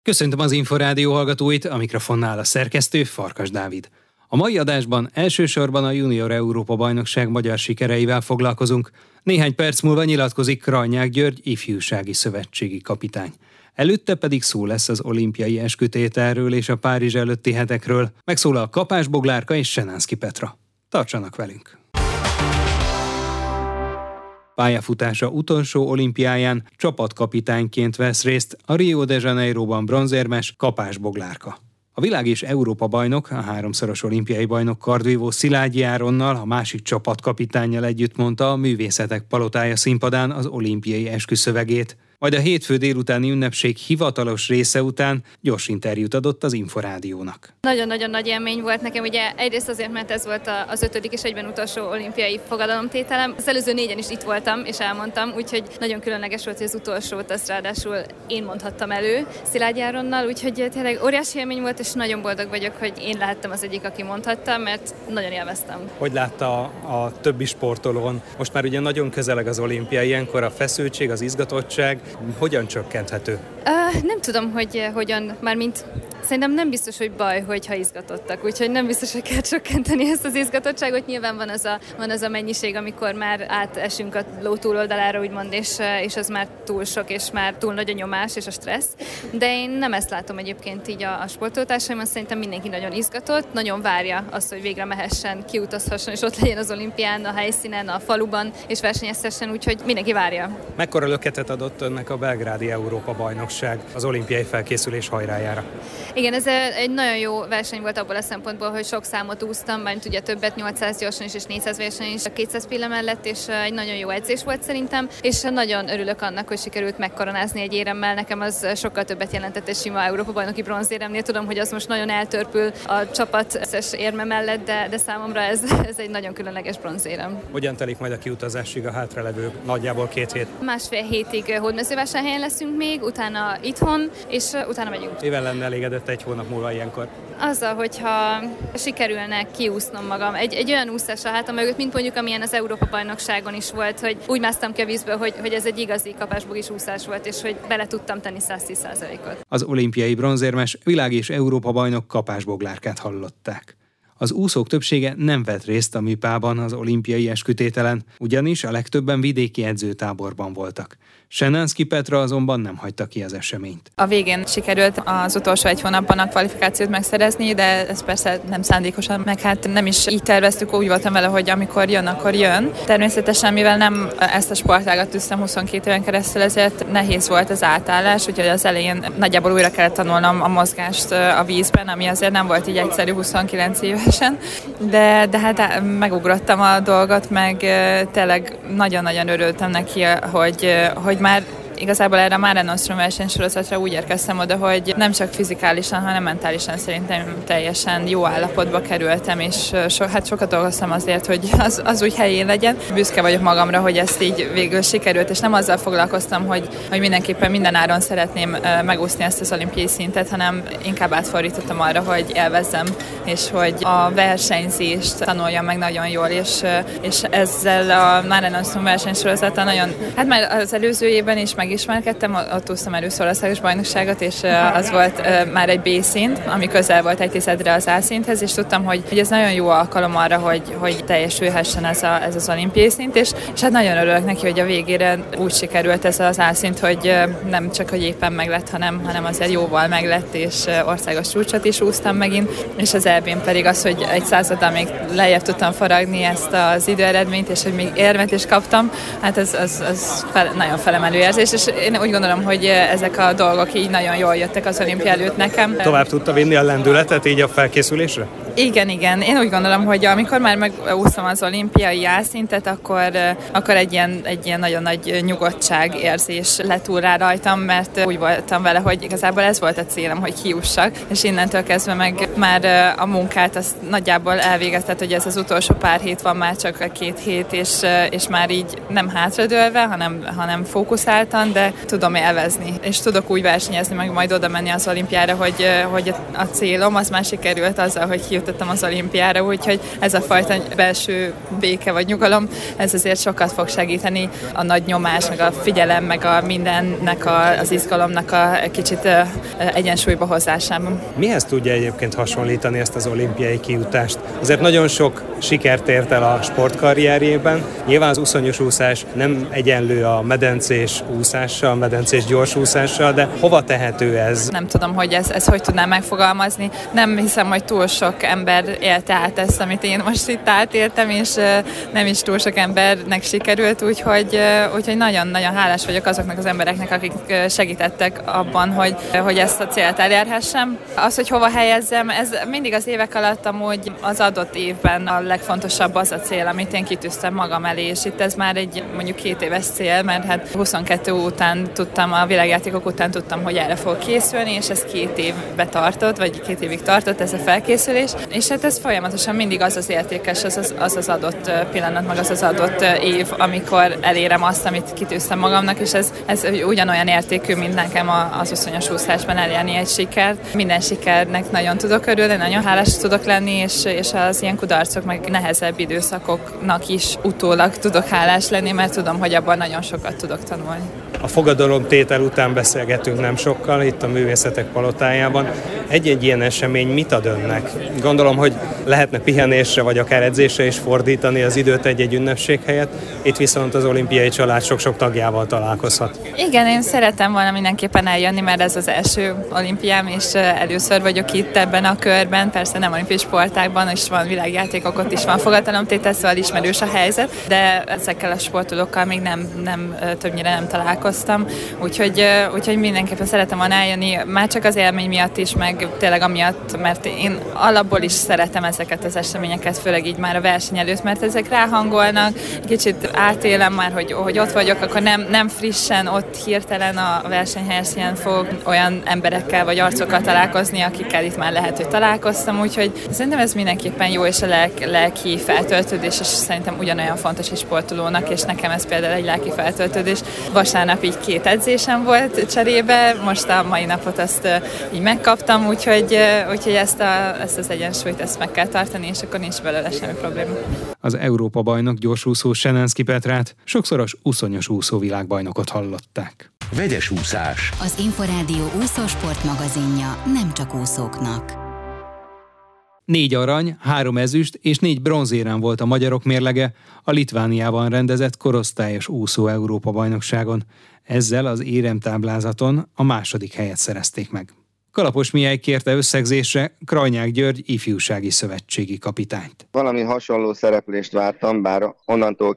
Köszöntöm az Inforádió hallgatóit, a mikrofonnál a szerkesztő Farkas Dávid. A mai adásban elsősorban a Junior Európa-bajnokság magyar sikereivel foglalkozunk. Néhány perc múlva nyilatkozik Krajnyák György ifjúsági szövetségi kapitány. Előtte pedig szó lesz az olimpiai eskütételről és a Párizs előtti hetekről. Megszólal Kapás Boglárka és Senánszky Petra. Tartsanak velünk! Pályafutása utolsó olimpiáján csapatkapitányként vesz részt a Rio de Janeiroban bronzérmes Kapás Boglárka. A világ és Európa bajnok, a háromszoros olimpiai bajnok kardvívó Szilágyi Áronnal, a másik csapatkapitánnyal együtt mondta a Művészetek Palotája színpadán az olimpiai esküszövegét. Majd a hétfő délutáni ünnepség hivatalos része után gyors interjút adott az Inforádiónak. Nagyon-nagyon nagy élmény volt nekem, ugye egyrészt azért, mert ez volt az 5. és egyben utolsó olimpiai fogadalomtételem. Az előző 4-en is itt voltam, és elmondtam, úgyhogy nagyon különleges volt, hogy az utolsót azt ráadásul én mondhattam elő Szilágyi Áronnal, úgyhogy tényleg óriási élmény volt, és nagyon boldog vagyok, hogy én lehettem az egyik, aki mondhatta, mert nagyon élveztem. Hogy látta a többi sportolón? Most már ugye nagyon közeleg az olimpia, ilyenkor a feszültség, az izgatottság hogyan csökkenthető? Nem tudom, hogy hogyan, mármint szerintem nem biztos, hogy baj, hogyha izgatottak, úgyhogy nem biztos, hogy kell csökkenteni ezt az izgatottságot. Nyilván van az a mennyiség, amikor már átesünk a ló túloldalára, úgymond, és az már túl sok, és már túl nagy a nyomás és a stressz. De én nem ezt látom egyébként így a sportolótársaimon, szerintem mindenki nagyon izgatott, nagyon várja azt, hogy végre mehessen, kiutazhasson, és ott legyen az olimpián, a helyszínen, a faluban, és versenyezhessen, úgyhogy mindenki várja. Mekkora löketet adott önnek a belgrádi Európa-bajnokság az olimpiai felkészülés hajrájára? Igen, ez egy nagyon jó verseny volt abból a szempontból, hogy sok számot úsztam, mert ugye többet 800 gyorsan is és 400 versenyen is a 200 pilla mellett, és egy nagyon jó edzés volt szerintem, és nagyon örülök annak, hogy sikerült megkoronázni egy éremmel. Nekem az sokkal többet jelentett egy sima Európa-bajnoki bronzéremnél. Tudom, hogy az most nagyon eltörpül a csapat összes érme mellett, de számomra ez egy nagyon különleges bronzérem. Hogyan telik majd a kiutazásig a hátralevő nagyjából 2 hét? Másfél hétig Hódmezővásárhelyen leszünk még, utána itthon, és utána megyünk. Mivel lenne elégedett egy hónap múlva ilyenkor? Azzal, hogyha sikerülne kiúsznom magam. Egy olyan úszás a hátam mögött, mint mondjuk amilyen az Európa-bajnokságon is volt, hogy úgy másztam ki a vízből, hogy ez egy igazi kapásbogis úszás volt, és hogy bele tudtam tenni 110%-ot. Az olimpiai bronzérmes világ- és Európa-bajnok Kapás Boglárkát hallották. Az úszók többsége nem vett részt a MIPA-ban az olimpiai eskütételen, ugyanis a legtöbben vidéki edzőtáborban voltak. Senánszky Petra azonban nem hagyta ki az eseményt. A végén sikerült az utolsó 1 hónapban a kvalifikációt megszerezni, de ez persze nem szándékosan, meg hát nem is így terveztük, úgy voltam vele, hogy amikor jön, akkor jön. Természetesen, mivel nem ezt a sportágat tűztem 22 éven keresztül, ezért nehéz volt az átállás, úgyhogy az elején nagyjából újra kellett tanulnom a mozgást a vízben, ami azért nem volt így egyszerű 29 évesen, de hát megugrottam a dolgot, meg tényleg nagyon-nagyon örültem neki, hogy már igazából erre a Mare Nostrum versenysorozatra úgy érkeztem oda, hogy nem csak fizikálisan, hanem mentálisan szerintem teljesen jó állapotba kerültem, és sokat dolgoztam azért, hogy az úgy helyén legyen. Büszke vagyok magamra, hogy ezt így végül sikerült, és nem azzal foglalkoztam, hogy mindenképpen minden áron szeretném megúszni ezt az olimpiai szintet, hanem inkább átfordítottam arra, hogy élvezzem, és hogy a versenyzést tanuljam meg nagyon jól, és ezzel a Mare Nostrum versenysorozata nagyon, hát már az előző évben is megismerkedtem, ott úsztam először országos bajnokságot, és az volt már egy B-szint, ami közel volt egy tizedre az A-szinthez, és tudtam, hogy ez nagyon jó alkalom arra, hogy teljesülhessen ez az olimpiai szint, és hát nagyon örülök neki, hogy a végére úgy sikerült ez az A-szint, hogy nem csak, hogy éppen meglett, hanem azért jóval meglett, és országos csúcsot is úsztam megint, és az EB-n pedig az, hogy egy századdal még lejjebb tudtam faragni ezt az időeredményt, és hogy még érmet is kaptam, hát az nagyon felemelő érzés, és én úgy gondolom, hogy ezek a dolgok így nagyon jól jöttek az olimpia előtt nekem. Tovább tudta vinni a lendületet így a felkészülésre? Igen. Én úgy gondolom, hogy amikor már megúsztam az olimpiai A-szintet, akkor egy ilyen nagyon nagy nyugodtság érzés lett túl rá rajtam, mert úgy voltam vele, hogy igazából ez volt a célom, hogy kiussak, és innentől kezdve meg már a munkát azt nagyjából elvégeztet, hogy ez az utolsó pár hét van, már csak a 2 hét, és már így nem hátradőlve, hanem fókuszáltan, de tudom élvezni, és tudok úgy versenyezni, meg majd oda menni az olimpiára, hogy a célom az már sikerült azzal, hogy eljutottam az olimpiára, úgyhogy ez a fajta belső béke vagy nyugalom, ez azért sokat fog segíteni a nagy nyomás, meg a figyelem, meg a mindennek, az izgalomnak a kicsit egyensúlyba hozásában. Mihez tudja egyébként hasonlítani ezt az olimpiai kijutást? Azért nagyon sok sikert ért el a sportkarrierjében. Nyilván az úszonyos úszás nem egyenlő a medencés úszással, a medencés gyorsúszással, de hova tehető ez? Nem tudom, hogy ez hogy tudnám megfogalmazni. Nem hiszem, hogy túl sok ember élte át ezt, amit én most itt átéltem, és nem is túl sok embernek sikerült, úgyhogy nagyon-nagyon hálás vagyok azoknak az embereknek, akik segítettek abban, hogy ezt a célt elérhessem. Az, hogy hova helyezzem, ez mindig az évek alatt amúgy az adott évben a legfontosabb az a cél, amit én kitűztem magam elé, és itt ez már egy mondjuk 2 éves cél, mert hát 22 után tudtam, a világjátékok után tudtam, hogy erre fog készülni, és ez 2 évbe tartott, vagy 2 évig tartott ez a felkészülés, és hát ez folyamatosan mindig az értékes, az adott pillanat, meg az adott év, amikor elérem azt, amit kitűztem magamnak, és ez ugyanolyan értékű, mint nekem az úszonyos úszásban elérni egy sikert. Minden sikernek nagyon tudok örülni, nagyon hálás tudok lenni, és az ilyen kudarcok, meg nehezebb időszakoknak is utólag tudok hálás lenni, mert tudom, hogy abban nagyon sokat tudok tanulni. A fogadalomtétel után beszélgetünk nem sokkal itt a Művészetek Palotájában. Egy-egy ilyen esemény mit ad önnek? Gondolom, hogy lehetne pihenésre vagy akár edzésre is fordítani az időt egy-egy ünnepség helyett. Itt viszont az olimpiai család sok-sok tagjával találkozhat. Igen, én szeretem volna mindenképpen eljönni, mert ez az első olimpiám, és először vagyok itt ebben a körben. Persze nem olimpiai sportágban is van világjátékok, ott is van fogadalomtétel, szóval ismerős a helyzet, de ezekkel a sportolókkal még nem többnyire nem találkoztam, úgyhogy mindenképpen szeretem volna eljönni, már csak az élmény miatt is, meg tényleg amiatt, mert én alapból is szeretem ezeket az eseményeket, főleg így már a verseny előtt, mert ezek ráhangolnak, kicsit átélem már, hogy ott vagyok, akkor nem frissen ott hirtelen a versenyhelyszínen fogok olyan emberekkel vagy arcokkal találkozni, akikkel itt már lehet, hogy találkoztam, úgyhogy szerintem ez mindenképpen jó, és a lelki feltöltődés, és szerintem ugyanolyan fontos egy sportolónak, és nekem ez például egy lelki feltöltődés. Vasárnap így 2 edzésem volt cserébe, most a mai napot azt így megkaptam, úgyhogy ezt az egyensúlyt ezt meg kell tartani, és akkor nincs belőle semmi probléma. Az Európa-bajnok gyorsúszó Senenszky Petrát, sokszoros úszonyos úszó világbajnokot hallották. Vegyes úszás. Az Inforádió úszósport magazinja nem csak úszóknak. 4 arany, 3 ezüst és 4 bronzérem volt a magyarok mérlege a Litvániában rendezett korosztályos úszó Európa-bajnokságon. Ezzel az éremtáblázaton a 2. helyet szerezték meg. Kalapos Mihály kérte összegzésre Krajnyák György ifjúsági szövetségi kapitányt. Valami hasonló szereplést vártam, bár onnantól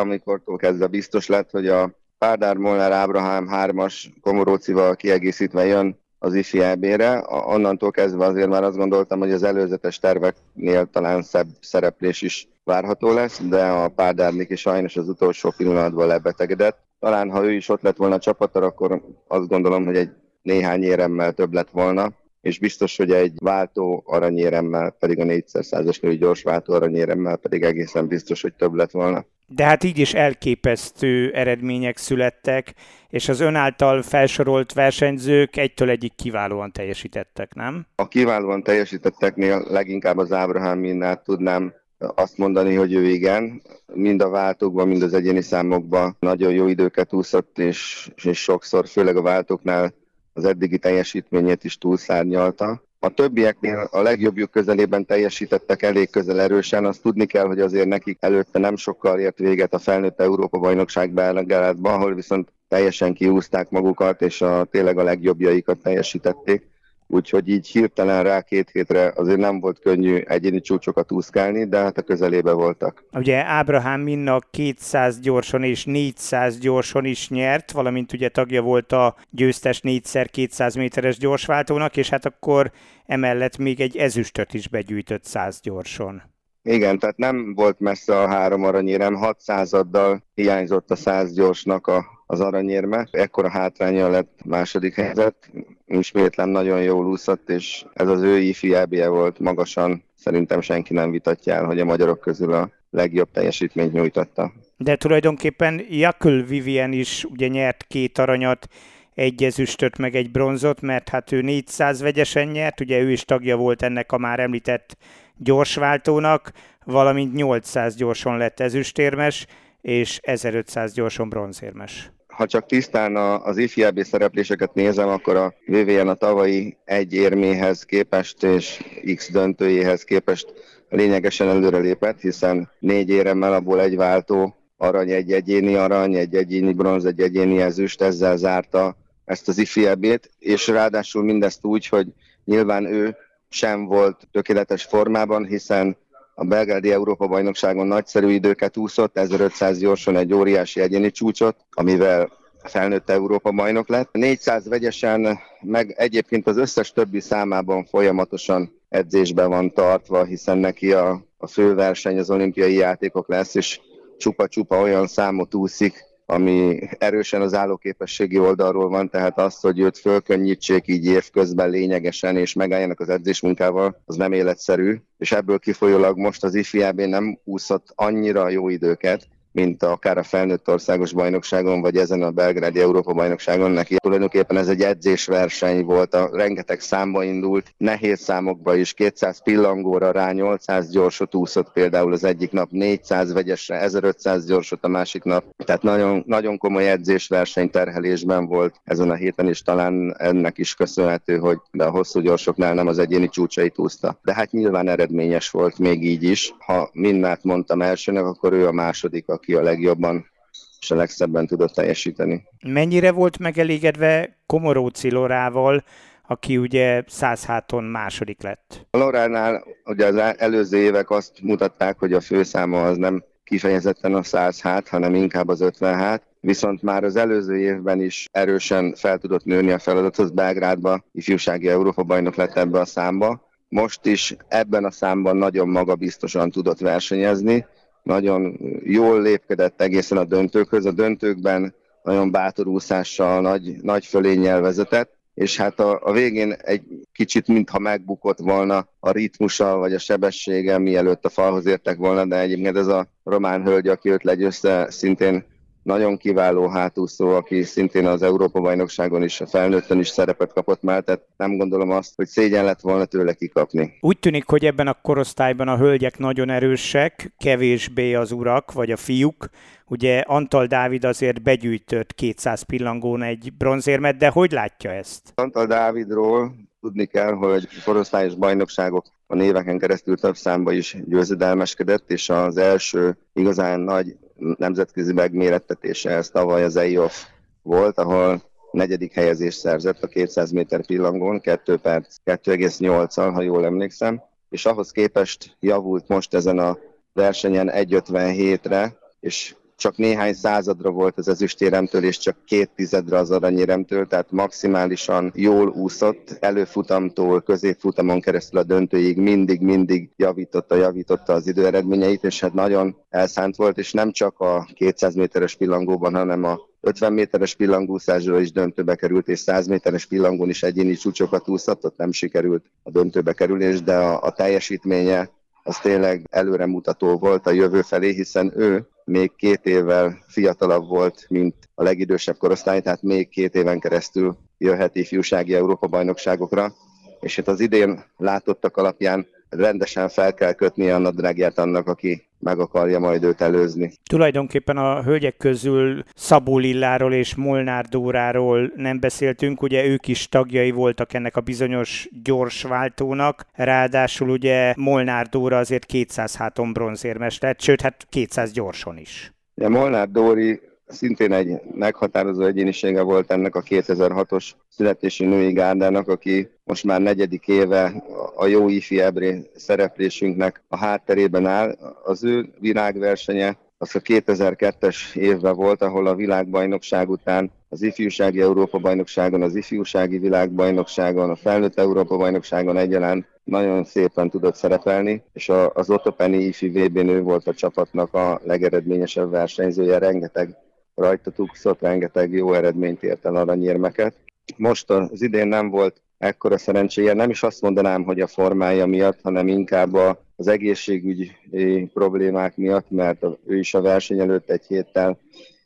kezdve biztos lett, hogy a Párdár Molnár Ábrahám 3-as Komorócival kiegészítve jön az ifi EB-re. Onnantól kezdve azért már azt gondoltam, hogy az előzetes terveknél talán szebb szereplés is várható lesz, de a Párdár Miki sajnos az utolsó pillanatban lebetegedett. Talán ha ő is ott lett volna a csapatra, akkor azt gondolom, hogy egy néhány éremmel több lett volna, és biztos, hogy egy váltó aranyéremmel, pedig a 4x100-as női gyors váltó aranyéremmel pedig egészen biztos, hogy több lett volna. De hát így is elképesztő eredmények születtek, és az ön által felsorolt versenyzők 1-től 1-ig kiválóan teljesítettek, nem? A kiválóan teljesítetteknél leginkább az Ábrahám Minnát tudnám azt mondani, hogy ő igen, mind a váltókban, mind az egyéni számokban nagyon jó időket úszott, és sokszor, főleg a váltóknál az eddigi teljesítményét is túlszárnyalta. A többieknél a legjobbjuk közelében teljesítettek elég közel erősen, azt tudni kell, hogy azért nekik előtte nem sokkal ért véget a felnőtt Európa-bajnokság Belgrádban, ahol viszont teljesen kiúzták magukat, és tényleg a legjobbjaikat teljesítették. Úgyhogy így hirtelen rá 2 hétre azért nem volt könnyű egyéni csúcsokat úszkálni, de hát a közelébe voltak. Ugye Ábrahám Minna 200 gyorson és 400 gyorson is nyert, valamint ugye tagja volt a győztes 4x200 méteres gyorsváltónak, és hát akkor emellett még egy ezüstöt is begyűjtött 100 gyorson. Igen, tehát nem volt messze a 3 aranyérem, 600-addal hiányzott a 100 gyorsnak az aranyérme. Ekkora hátránya lett 2. helyzet. Ismétlem nagyon jól úszott, és ez az ő ifi EB-je volt magasan. Szerintem senki nem vitatja el, hogy a magyarok közül a legjobb teljesítményt nyújtotta. De tulajdonképpen Jakül Vivien is ugye nyert 2 aranyat egy ezüstöt meg egy bronzot, mert hát ő 400 vegyesen nyert, ugye ő is tagja volt ennek a már említett gyorsváltónak, valamint 800 gyorson lett ezüstérmes, és 1500 gyorson bronzérmes. Ha csak tisztán az IFIAB szerepléseket nézem, akkor a VVN a tavalyi egy érméhez képest és X döntőjéhez képest lényegesen előrelépett, hiszen 4 éremmel abból egy váltó, arany, egy egyéni bronz, egy egyéni ezüst, ezzel zárta ezt az IFIAB-t, és ráadásul mindezt úgy, hogy nyilván ő sem volt tökéletes formában, hiszen a belgrádi Európa-bajnokságon nagyszerű időket úszott, 1500 gyorson egy óriási egyéni csúcsot, amivel felnőtt Európa-bajnok lett. 400 vegyesen, meg egyébként az összes többi számában folyamatosan edzésben van tartva, hiszen neki a főverseny az olimpiai játékok lesz, és csupa-csupa olyan számot úszik, ami erősen az állóképességi oldalról van, tehát az, hogy őt fölkönnyítsék így évközben lényegesen, és megálljanak az edzésmunkával, az nem életszerű, és ebből kifolyólag most az IFIAB nem úszott annyira jó időket, mint akár a felnőtt országos bajnokságon, vagy ezen a belgrádi Európa-bajnokságon. Neki tulajdonképpen ez egy edzésverseny volt, a rengeteg számba indult, nehéz számokba is, 200 pillangóra rá 800 gyorsot úszott például az egyik nap, 400 vegyesre, 1500 gyorsot a másik nap. Tehát nagyon, nagyon komoly edzésverseny terhelésben volt ezen a héten, és talán ennek is köszönhető, hogy a hosszú gyorsoknál nem az egyéni csúcsait úszta. De hát nyilván eredményes volt még így is. Ha mindent mondtam elsőnek, akkor ő a második, aki a legjobban és a legszebben tudott teljesíteni. Mennyire volt megelégedve Komoróczi Lorával, aki ugye 100 háton második lett? A Loránál ugye az előző évek azt mutatták, hogy a főszáma az nem kifejezetten a 100 hát, hanem inkább az 50 hát. Viszont már az előző évben is erősen fel tudott nőni a feladathoz, Belgrádba ifjúsági Európa-bajnok lett ebbe a számba. Most is ebben a számban nagyon magabiztosan tudott versenyezni, nagyon jól lépkedett egészen a döntőkhöz. A döntőkben nagyon bátor úszással, nagy fölénnyel vezetett, és hát a végén egy kicsit mintha megbukott volna a ritmusa vagy a sebessége, mielőtt a falhoz értek volna, de egyébként ez a román hölgy, aki őt legyőzte, szintén nagyon kiváló hátúszó, aki szintén az Európa-bajnokságon is, a felnőttön is szerepet kapott már, tehát nem gondolom azt, hogy szégyen lett volna tőle kikapni. Úgy tűnik, hogy ebben a korosztályban a hölgyek nagyon erősek, kevésbé az urak vagy a fiúk. Ugye Antal Dávid azért begyűjtött 200 pillangón egy bronzérmet, de hogy látja ezt? Antal Dávidról tudni kell, hogy korosztályos bajnokságok a éveken keresztül több számba is győzedelmeskedett, és az első igazán nagy nemzetközi megmérettetése ez tavaly az EIOF volt, ahol 4. helyezést szerzett a 200 méter pillangón, 2 perc 2,8-al, ha jól emlékszem, és ahhoz képest javult most ezen a versenyen 1,57-re, és csak néhány századra volt az ezüstéremtől, és csak 0,2 az aranyéremtől, tehát maximálisan jól úszott, előfutamtól középfutamon keresztül a döntőig mindig javította az időeredményeit, és hát nagyon elszánt volt, és nem csak a 200 méteres pillangóban, hanem a 50 méteres pillangúszásról is döntőbe került, és 100 méteres pillangón is egyéni csúcsokat úszott, ott nem sikerült a döntőbe kerülés, de a teljesítménye az tényleg előremutató volt a jövő felé, hiszen ő még 2 évvel fiatalabb volt, mint a legidősebb korosztály, tehát még 2 éven keresztül jöhet ifjúsági Európa-bajnokságokra, és itt az idén látottak alapján rendesen fel kell kötnie a nadrágját annak, aki meg akarja majd őt előzni. Tulajdonképpen a hölgyek közül Szabó Lilláról és Molnár Dóráról nem beszéltünk, ugye ők is tagjai voltak ennek a bizonyos gyorsváltónak, ráadásul ugye Molnár Dóra azért 200 háton bronzérmes lett, sőt hát 200 gyorson is. Ja, Molnár Dóri szintén egy meghatározó egyénisége volt ennek a 2006-os születési női gárdának, aki most már 4. éve a jó IFIAB szereplésünknek a hátterében áll. Az ő világversenye az a 2002-es évben volt, ahol a világbajnokság után az ifjúsági Európa-bajnokságon, az ifjúsági világbajnokságon, a felnőtt Európa-bajnokságon egyaránt nagyon szépen tudott szerepelni, és az Otopeni IFI VB-n ő volt a csapatnak a legeredményesebb versenyzője, rengeteg rajta úszott, rengeteg jó eredményt ért el, aranyérmeket. Most az idén nem volt ekkora szerencséje, nem is azt mondanám, hogy a formája miatt, hanem inkább az egészségügyi problémák miatt, mert ő is a verseny előtt egy héttel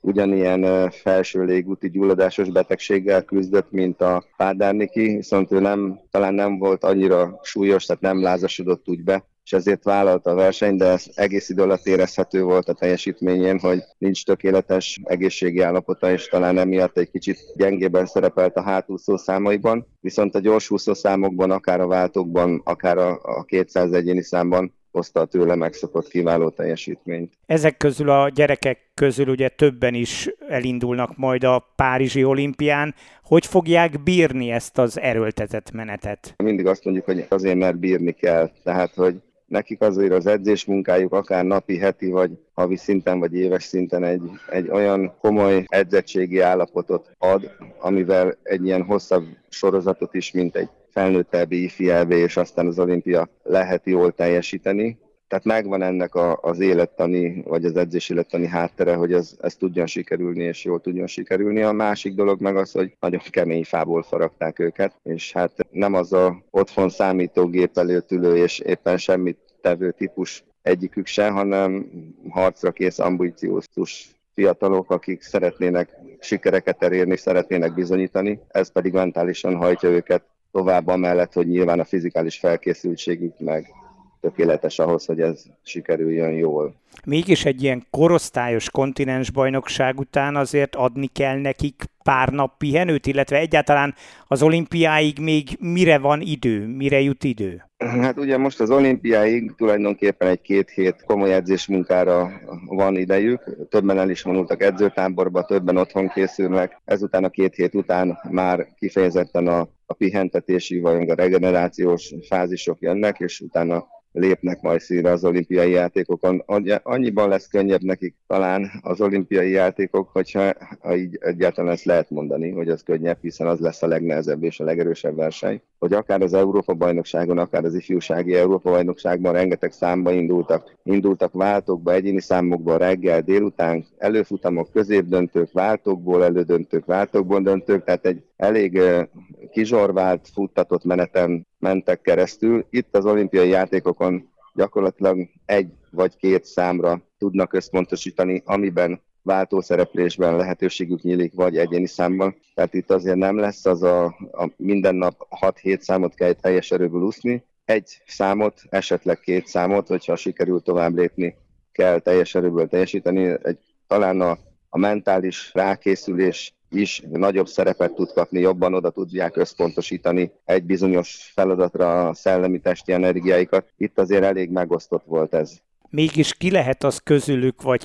ugyanilyen felső légúti gyulladásos betegséggel küzdött, mint a Pádárniki, viszont ő talán nem volt annyira súlyos, tehát nem lázasodott úgy be, és ezért vállalta a versenyt, de ez egész idő alatt érezhető volt a teljesítményén, hogy nincs tökéletes egészségi állapota, és talán emiatt egy kicsit gyengében szerepelt a hátúszó számaiban, viszont a gyorsúszó számokban, akár a váltókban, akár a 200 egyéni számban hozta a tőle megszokott kiváló teljesítményt. Ezek közül a gyerekek közül ugye többen is elindulnak majd a Párizsi olimpián. Hogy fogják bírni ezt az erőltetett menetet? Mindig azt mondjuk, hogy azért, mert bírni kell. Tehát, hogy nekik azért az edzésmunkájuk akár napi, heti vagy havi szinten vagy éves szinten egy olyan komoly edzettségi állapotot ad, amivel egy ilyen hosszabb sorozatot is, mint egy felnőttebbi IFI-EB és aztán az olimpia lehet jól teljesíteni. Tehát megvan ennek az élettani, vagy az edzés élettani háttere, hogy ez tudjon sikerülni, és jól tudjon sikerülni. A másik dolog meg az, hogy nagyon kemény fából faragták őket, és hát nem az a otthon számítógép előtt ülő és éppen semmit tevő típus egyikük se, hanem harcra kész, ambiciózus fiatalok, akik szeretnének sikereket elérni, szeretnének bizonyítani, ez pedig mentálisan hajtja őket tovább amellett, hogy nyilván a fizikális felkészültségük meg tökéletes ahhoz, hogy ez sikerüljön jól. Mégis egy ilyen korosztályos kontinensbajnokság után azért adni kell nekik pár nap pihenőt, illetve egyáltalán az olimpiáig még mire van idő, mire jut idő? Hát ugye most az olimpiáig tulajdonképpen egy 2 hét komoly edzésmunkára van idejük. Többen el is vonultak edzőtáborba, többen otthon készülnek. Ezután a 2 hét után már kifejezetten a pihentetési vagy a regenerációs fázisok jönnek, és utána lépnek majd színre az olimpiai játékokon. Annyiban lesz könnyebb nekik talán az olimpiai játékok, hogyha így egyáltalán ezt lehet mondani, hogy az könnyebb, hiszen az lesz a legnehezebb és a legerősebb verseny. Hogy akár az Európa-bajnokságon, akár az ifjúsági Európa-bajnokságban rengeteg számba indultak váltókba, egyéni számokba reggel, délután, előfutamok, középdöntők, váltókból elődöntők, váltókból döntők, tehát egy elég kizsorvált, futtatott meneten mentek keresztül. Itt az olimpiai játékokon gyakorlatilag 1 vagy 2 számra tudnak összpontosítani, amiben váltószereplésben lehetőségük nyílik, vagy egyéni számban. Tehát itt azért nem lesz az a minden nap 6-7 számot kell teljes erőből úszni. 1 számot, esetleg 2 számot, hogyha sikerül tovább lépni, kell teljes erőből teljesíteni. Talán a mentális rákészülés is nagyobb szerepet tud kapni, jobban oda tudják összpontosítani egy bizonyos feladatra a szellemi testi energiáikat. Itt azért elég megosztott volt ez. Mégis ki lehet az közülük, vagy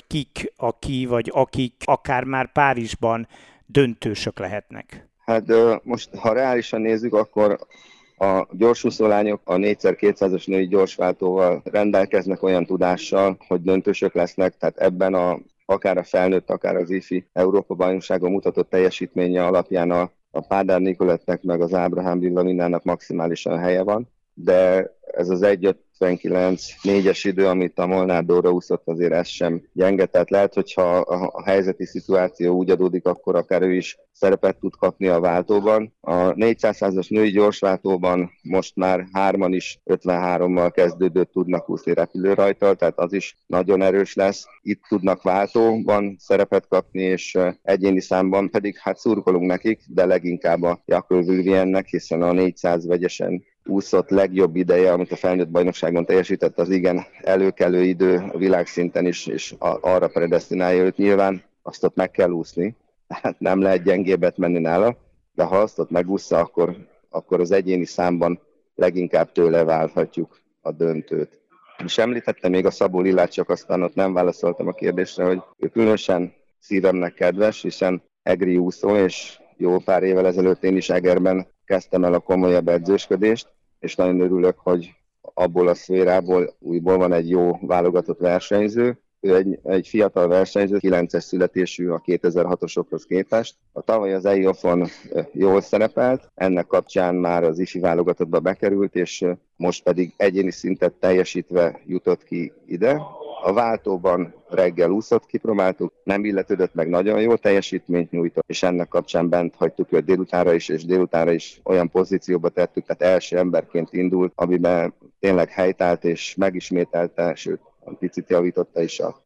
akik akár már Párizsban döntősök lehetnek? Hát most, ha reálisan nézzük, akkor a gyorsúszó lányok a 4x200-as női gyorsváltóval rendelkeznek olyan tudással, hogy döntősök lesznek, tehát ebben akár a felnőtt, akár az IFI Európa-bajnokságon mutatott teljesítménye alapján a Pádár Nicolettnek meg az Ábrahám Villaminnának maximálisan helye van, de ez az 1:59.4-es idő, amit a Molnár Dóra úszott, azért ez sem gyenge. Tehát lehet, hogyha a helyzeti szituáció úgy adódik, akkor akár ő is szerepet tud kapni a váltóban. A 400-as női gyorsváltóban most már 3-an is 53-mal kezdődőt tudnak úszni repülőrajttal, tehát az is nagyon erős lesz. Itt tudnak váltóban szerepet kapni, és egyéni számban pedig hát szurkolunk nekik, de leginkább a Jakob Wilviennek, hiszen a 400 vegyesen úszott legjobb ideje, amit a felnőtt bajnokságon teljesített, az igen előkelő idő a világszinten is, és arra predesztinálja őt. Nyilván azt ott meg kell úszni, tehát nem lehet gyengébbet menni nála, de ha azt ott megúszza, akkor az egyéni számban leginkább tőle válthatjuk a döntőt. És említettem még a Szabó Lillát, csak aztán ott nem válaszoltam a kérdésre, hogy ő különösen szívemnek kedves, hiszen egri úszó, és jó pár évvel ezelőtt én is Egerben kezdtem el a komolyabb edzősködést, és nagyon örülök, hogy abból a szférából újból van egy jó válogatott versenyző. Ő egy fiatal versenyző, 9-es születésű a 2006-osokhoz képest. A tavaly az EIOF-on jól szerepelt, ennek kapcsán már az IFI válogatottba bekerült, és most pedig egyéni szintet teljesítve jutott ki ide. A váltóban reggel úszott, kipróbáltuk, nem illetődött meg, nagyon jó teljesítményt nyújtott, és ennek kapcsán bent hagytuk őt délutánra is olyan pozícióba tettük, tehát első emberként indult, amiben tényleg helytált és megismételte, sőt, picit javította is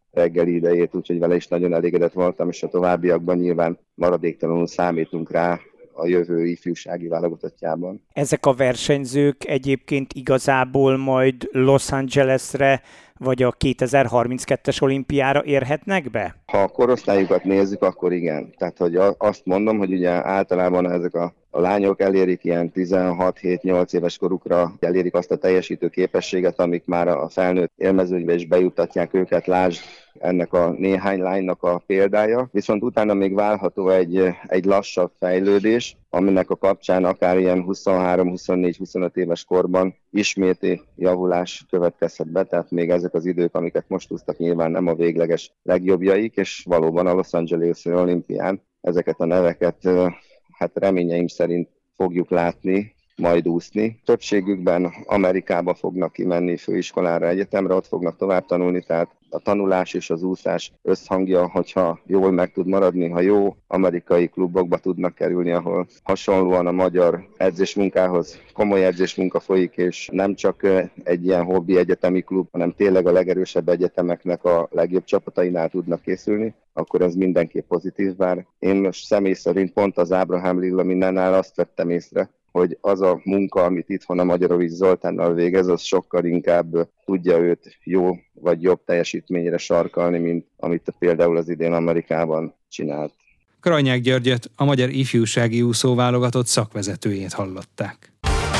reggeli idejét, úgyhogy vele is nagyon elégedett voltam, és a továbbiakban nyilván maradéktalanul számítunk rá a jövő ifjúsági válogatottjában. Ezek a versenyzők egyébként igazából majd Los Angelesre vagy a 2032-es olimpiára érhetnek be? Ha a korosztályukat nézzük, akkor igen. Tehát, hogy azt mondom, hogy ugye általában ezek a lányok elérik ilyen 16-7-8 éves korukra, elérik azt a teljesítő képességet, amik már a felnőtt élmezőnybe is bejutatják őket, lásd ennek a néhány lánynak a példája. Viszont utána még várható egy lassabb fejlődés, aminek a kapcsán akár ilyen 23-24-25 éves korban isméti javulás következhet be, tehát még ezek az idők, amiket most húztak, nyilván nem a végleges legjobbjaik, és valóban a Los Angeles-i olimpián ezeket a neveket hát reményeim szerint fogjuk látni, majd úszni. Többségükben Amerikába fognak kimenni főiskolára, egyetemre, ott fognak tovább tanulni, tehát a tanulás és az úszás összhangja, hogyha jól meg tud maradni, ha jó amerikai klubokba tudnak kerülni, ahol hasonlóan a magyar edzésmunkához komoly edzésmunka folyik, és nem csak egy ilyen hobbi egyetemi klub, hanem tényleg a legerősebb egyetemeknek a legjobb csapatainál tudnak készülni, akkor ez mindenképp pozitív, bár én most személy szerint pont az Ábrahám Lilla mindennál azt vettem észre, hogy az a munka, amit itthon a Magyarovics Zoltánnal végez, az sokkal inkább tudja őt jó vagy jobb teljesítményre sarkalni, mint amit például az idén Amerikában csinált. Krajnyák Györgyöt, a magyar ifjúsági úszóválogatott szakvezetőjét hallották.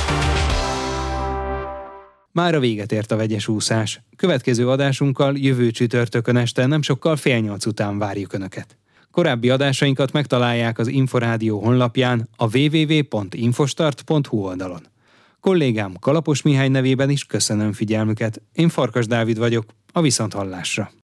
Mára véget ért a vegyes úszás. Következő adásunkkal jövő csütörtökön este nem sokkal 7:30 után várjuk Önöket. Korábbi adásainkat megtalálják az Inforádió honlapján, a www.infostart.hu oldalon. Kollégám Kalapos Mihály nevében is köszönöm figyelmüket. Én Farkas Dávid vagyok, a viszonthallásra.